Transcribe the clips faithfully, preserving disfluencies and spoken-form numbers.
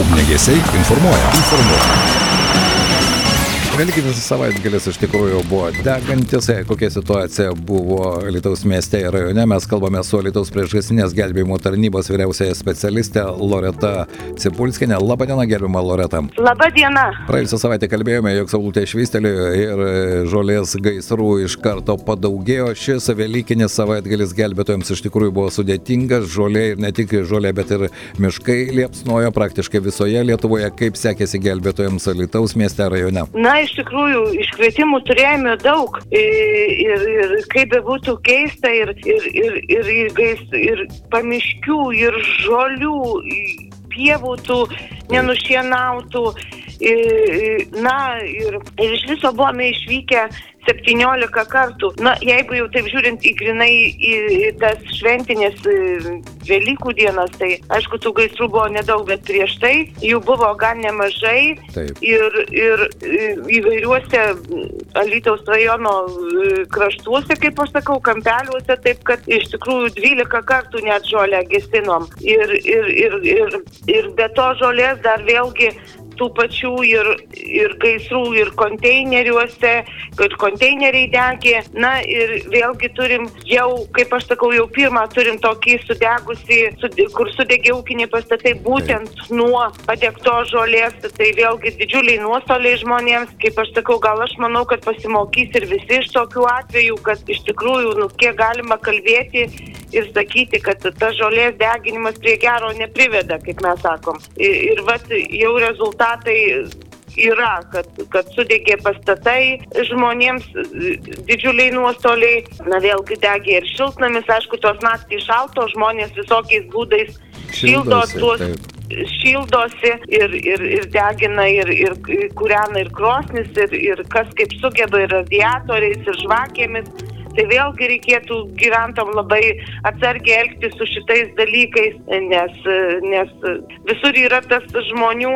Ugniagesiai informuoja. Informuoja. Velykinis savaitgalis iš tikrųjų buvo degantis. Kokia situacija buvo Alytaus mieste ir rajone? Mes kalbame su Alytaus priešgaisrinės gelbėjimo tarnybos vyriausiaja specialiste Loreta Cibulskienė. Labą dieną, gerbiama Loreta. Labą dieną. Praėjusią savaitę kalbėjome, jog saulutė švystelėjo ir žolės gaisrų iš karto padaugėjo. Šis velykinis savaitgalis gelbėtojams iš tikrųjų buvo sudėtingas. Žolė ir ne tik žolė, bet ir miškai liepsnojo praktiškai visoje Lietuvoje. Kaip sekėsi gelbėtojams Alytaus mieste rajone? Na, iš tikrųjų, iškvietimų turėjome daug ir, ir kaip bebūtų keista, ir, ir, ir, ir, ir, ir pamiškių, ir žolių, pievų tų nenušienautų. Na, ir, ir iš viso buvome išvykę septyniolika kartų. Na, jeigu jau taip žiūrint į grinai į, į tas šventinės Velykų dienas, tai aišku, tų gaisrų buvo nedaug, bet prieš tai jų buvo gan nemažai. Taip. Ir, ir įvairiuose Alytaus rajono kraštuose, kaip aš sakau, kampeliuose, taip kad iš tikrųjų dvylika kartų net žolę gesinom. Ir, ir, ir, ir, ir be to žolės dar vėlgi tų pačių ir, ir gaisrų, ir konteineriuose, kad konteineriai degė. Na ir vėlgi turim jau, kaip aš sakau, jau pirmą turim tokį sudegusi, sude, kur sudegė ūkiniai pastatai būtent nuo padegtos žolės. Tai vėlgi didžiuliai nuostoliai žmonėms. Kaip aš sakau, gal aš manau, kad pasimokys ir visi iš tokių atvejų, kad iš tikrųjų, nu, kiek galima kalbėti ir sakyti, kad tas žolės deginimas prie gero nepriveda, kaip mes sakom. Ir, ir vat jau rezultatai yra, kad, kad sudegė pastatai, žmonėms didžiuliai nuostoliai. Na, vėlgi degė ir šiltnamis, aišku, tos naktį šalto, žmonės visokiais būdais šildo tuos, šildosi ir, ir, ir degina, ir, ir kūrena ir krosnis, ir, ir kas kaip sugeba, ir radiatoriais, ir žvakėmis. Tai vėlgi reikėtų gyventam labai atsargiai elgtis su šitais dalykais, nes, nes visur yra tas žmonių,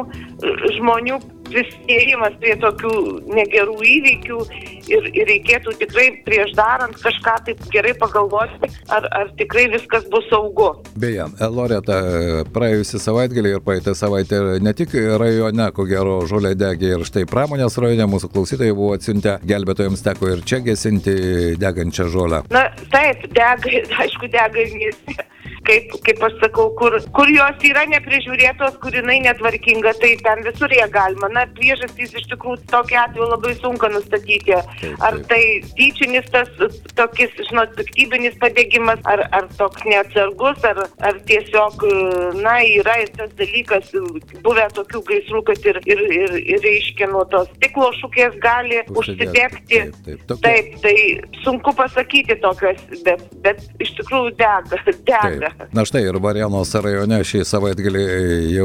žmonių prisidėjimas prie tokių negerų įvykių ir, ir reikėtų tikrai prieš darant kažką taip gerai pagalvoti, ar, ar tikrai viskas bus saugu. Beje, Loreta, praėjusį savaitgalį ir praeitą savaitę ne tik rajone, ko gero, žolė degė ir štai pramonės rajone, mūsų klausytojai buvo atsiuntę, gelbėtojams teko ir čia gesinti degančią žolę. Na taip, dega, aišku, dega mieste. Kaip, kaip aš sakau, kur, kur jos yra neprižiūrėtos, kur jinai netvarkinga, tai ten visur jie galima. Na, priežastys iš tikrųjų tokia atveju labai sunku nustatyti. Ar tai tyčinis tas tokis, žinot, piktybinis padegimas, ar, ar toks neatsargus, ar, ar tiesiog, na, yra ir tas dalykas, buvę tokių gaisrų, kad ir, ir, ir, ir reiškia nuo tos stiklo šukės gali užsidegti. Taip, taip, tokia... taip, tai sunku pasakyti tokios, bet, bet iš tikrųjų dega, dega. Taip. Na štai ir Varėnos rajone šį savaitgalį jau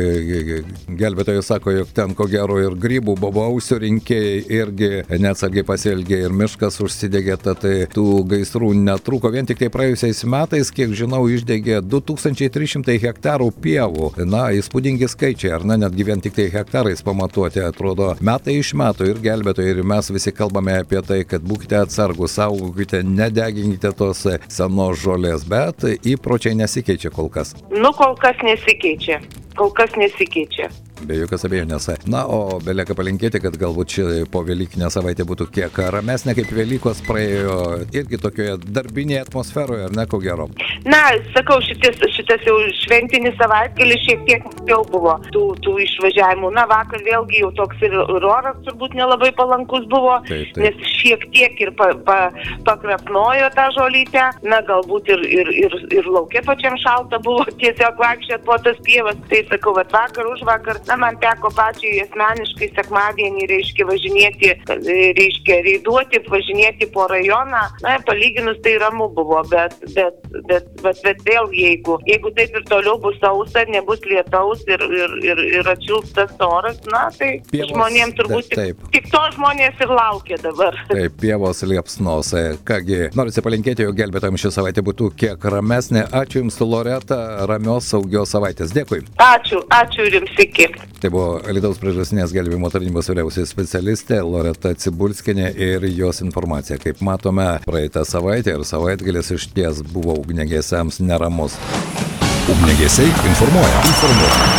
gelbėtojai sako, jog ten ko gero ir grybų bobausių rinkėjai irgi neatsargiai pasielgė ir miškas užsidegė, tai tų gaisrų netrūko. Vien tik tai praėjusiais metais, kiek žinau, išdegė du tūkstančiai trys šimtai hektarų pievų. Na, įspūdingi skaičiai, ar ne, netgi vien tik tai hektarais pamatuoti, atrodo, metai iš metų ir gelbėtojai ir mes visi kalbame apie tai, kad būkite atsargus, saugokite, nedeginkite tos senos žolės, bet įpročiai nesikeičia kol kas. Nu, kol kas nesikeičia. Kol kas nesikeičia. Be jokios abejonės. Na, o belieka palinkėti, kad galbūt ši po Velykinė savaitė būtų kiek ramesnė, kaip Velykos praėjo irgi tokioje darbinėje atmosferoje, ar ne, ko gero? Na, sakau, šitas, šitas jau šventinis savaitgalis šiek tiek jau buvo tų, tų išvažiavimų. Na, vakar vėlgi jau toks ir oras turbūt nelabai palankus buvo, taip, taip. Nes šiek tiek ir pa, pa, pakrapnojo tą žolytę. Na, galbūt ir, ir, ir, ir lauke pačiam šalta buvo tiesiog vaikščiot po tas pievas. Tai sakau, vat vakar už vakar. Na, man teko pačiai asmeniškai sekmadienį, reiškia, važinėti, reiškia, reiduoti, važinėti po rajoną. Na, palyginus tai ramu buvo, bet, bet, bet, bet, bet vėl jeigu, jeigu taip ir toliau bus sausa, nebus lietaus ir, ir, ir, ir atšils tas oras, na, tai pievos, žmonėms turbūt tik, tik to žmonės ir laukia dabar. Taip, pievos liepsnos. Kągi, norisi palinkėti, jog gelbėtojams ši savaitė būtų kiek ramesnė. Ačiū Jums, Loreta, ramios, saugios savaitės. Dėkui. Ačiū, ačiū ir Jums iki. Tai buvo Alytaus priešgaisrinės gelbėjimo tarnybos vyriausioji specialistė Loreta Cibulskienė ir jos informacija. Kaip matome, praeitą savaitę ir savaitgalis išties buvo ugniagesiams neramus. Ugniagesiai informuoja. Informuoja.